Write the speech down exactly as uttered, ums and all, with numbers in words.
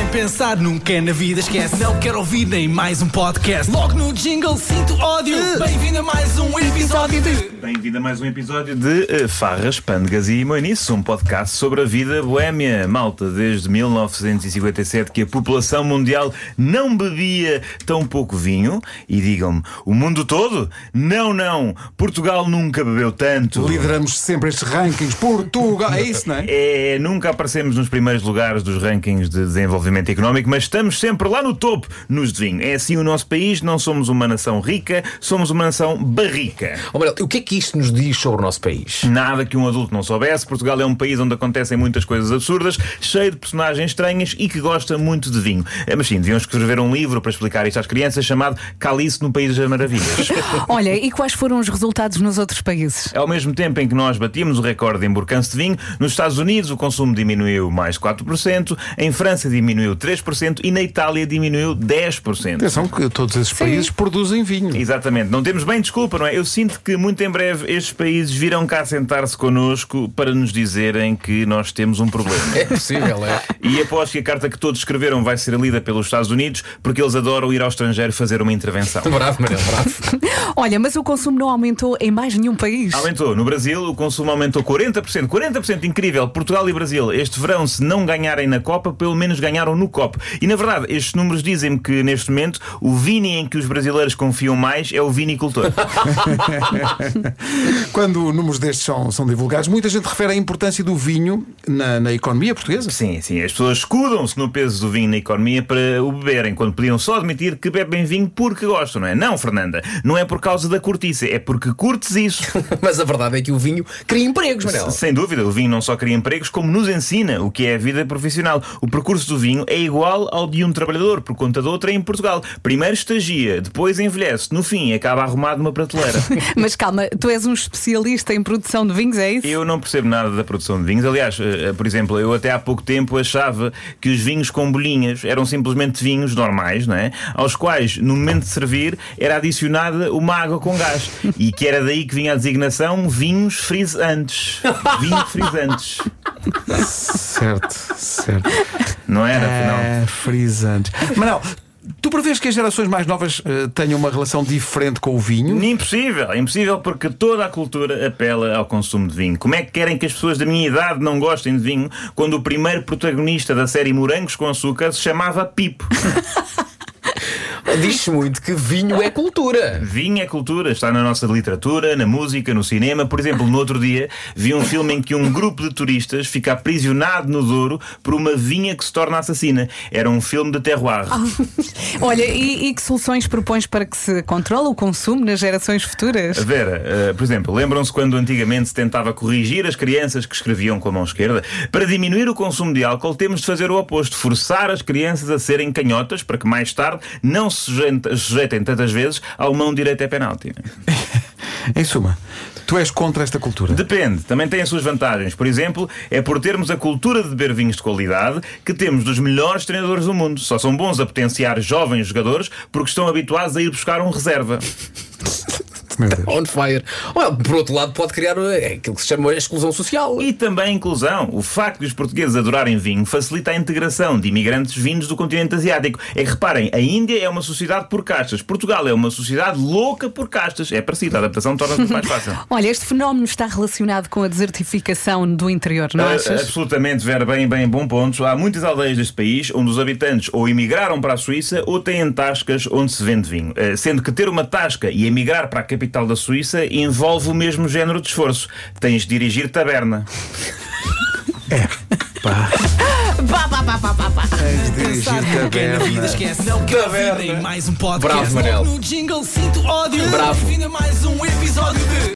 pensar nunca é na vida, esquece. Não quero ouvir nem mais um podcast. Logo no jingle sinto ódio. Bem-vindo a mais um episódio de... Bem-vindo a mais um episódio de uh, Farras, Pândegas e Moinice, um podcast sobre a vida boémia. Malta, desde mil novecentos e cinquenta e sete que a população mundial não bebia tão pouco vinho. E digam-me, o mundo todo? Não, não, Portugal nunca bebeu tanto. Lideramos sempre estes rankings. Portugal, é isso, não é? É, nunca aparecemos nos primeiros lugares dos rankings de desenvolvimento económico, mas estamos sempre lá no topo nos de vinho. É assim o nosso país, não somos uma nação rica, somos uma nação barrica. Oh, Manuel, o que é que isto nos diz sobre o nosso país? Nada que um adulto não soubesse. Portugal é um país onde acontecem muitas coisas absurdas, cheio de personagens estranhas e que gosta muito de vinho. Mas sim, deviam escrever um livro para explicar isto às crianças, chamado Calice no País das Maravilhas. Olha, e quais foram os resultados nos outros países? Ao mesmo tempo em que nós batíamos o recorde de emborcance de vinho, nos Estados Unidos o consumo diminuiu mais quatro por cento, em França diminuiu três por cento e na Itália diminuiu dez por cento. Atenção que todos esses países Sim. produzem vinho. Exatamente, não temos bem desculpa, não é? Eu sinto que muito em breve estes países virão cá sentar-se connosco para nos dizerem que nós temos um problema. É possível, é? E aposto que a carta que todos escreveram vai ser lida pelos Estados Unidos, porque eles adoram ir ao estrangeiro fazer uma intervenção. Bravo, Manuel, bravo. Olha, mas o consumo não aumentou em mais nenhum país. Aumentou. No Brasil o consumo aumentou quarenta por cento. quarenta por cento, incrível. Portugal e Brasil, este verão, se não ganharem na Copa, pelo menos ganharam no copo. E na verdade, estes números dizem-me que neste momento o Vini em que os brasileiros confiam mais é o vinicultor. Quando números destes são, são divulgados, muita gente refere à importância do vinho na, na economia portuguesa. Sim, sim. As pessoas escudam-se no peso do vinho na economia para o beberem, quando podiam só admitir que bebem vinho porque gostam, não é? Não, Fernanda, não é por causa da cortiça, é porque curtes isso. Mas a verdade é que o vinho cria empregos, Manuel. Sem dúvida, o vinho não só cria empregos, como nos ensina o que é a vida profissional. O percurso do vinho é igual ao de um trabalhador por conta de outra em Portugal. Primeiro estagia, depois envelhece, no fim acaba arrumado numa prateleira. Mas calma, tu és um especialista em produção de vinhos, é isso? Eu não percebo nada da produção de vinhos. Aliás, por exemplo, eu até há pouco tempo achava que os vinhos com bolhinhas eram simplesmente vinhos normais, não é? Aos quais, no momento de servir, era adicionada uma água com gás. E que era daí que vinha a designação vinhos frisantes. Vinhos frisantes. Certo, certo. Não era, afinal? É, frisantes. Manuel, tu prevês que as gerações mais novas uh, tenham uma relação diferente com o vinho? Impossível, impossível, porque toda a cultura apela ao consumo de vinho. Como é que querem que as pessoas da minha idade não gostem de vinho quando o primeiro protagonista da série Morangos com Açúcar se chamava Pipo? Diz-se muito que vinho é cultura. Vinho é cultura, está na nossa literatura, na música, no cinema. Por exemplo, no outro dia vi um filme em que um grupo de turistas fica aprisionado no Douro por uma vinha que se torna assassina. Era um filme de terroir. Oh. Olha, e, e que soluções propões para que se controle o consumo nas gerações futuras? Vera, uh, por exemplo, lembram-se quando antigamente se tentava corrigir as crianças que escreviam com a mão esquerda? Para diminuir o consumo de álcool temos de fazer o oposto, forçar as crianças a serem canhotas para que mais tarde não se sujeitem tantas vezes ao mão direita é penalti. Em suma, tu és contra esta cultura? Depende, também tem as suas vantagens. Por exemplo, é por termos a cultura de beber vinhos de qualidade que temos dos melhores treinadores do mundo. Só são bons a potenciar jovens jogadores porque estão habituados a ir buscar um reserva. On fire. Well, por outro lado, pode criar é, aquilo que se chama a exclusão social. E também a inclusão. O facto de os portugueses adorarem vinho facilita a integração de imigrantes vindos do continente asiático. É que reparem, a Índia é uma sociedade por castas, Portugal é uma sociedade louca por castas. É parecido, a adaptação torna-se mais fácil. Olha, este fenómeno está relacionado com a desertificação do interior, não achas? Uh, absolutamente, Vera, bem, bem, bom ponto. Há muitas aldeias deste país onde os habitantes ou emigraram para a Suíça ou têm tascas onde se vende vinho. Uh, sendo que ter uma tasca e emigrar para a capital da Suíça envolve o mesmo género de esforço. Tens de dirigir taberna. É, pá. Pá, pá, pá, pá, pá, pá. Tens de dirigir taberna. Na vida, esquece. Não quero ouvir nem mais um podcast. Bravo, Manel. No jingle sinto ódio. Bravo. Bem-vindo a mais um episódio de...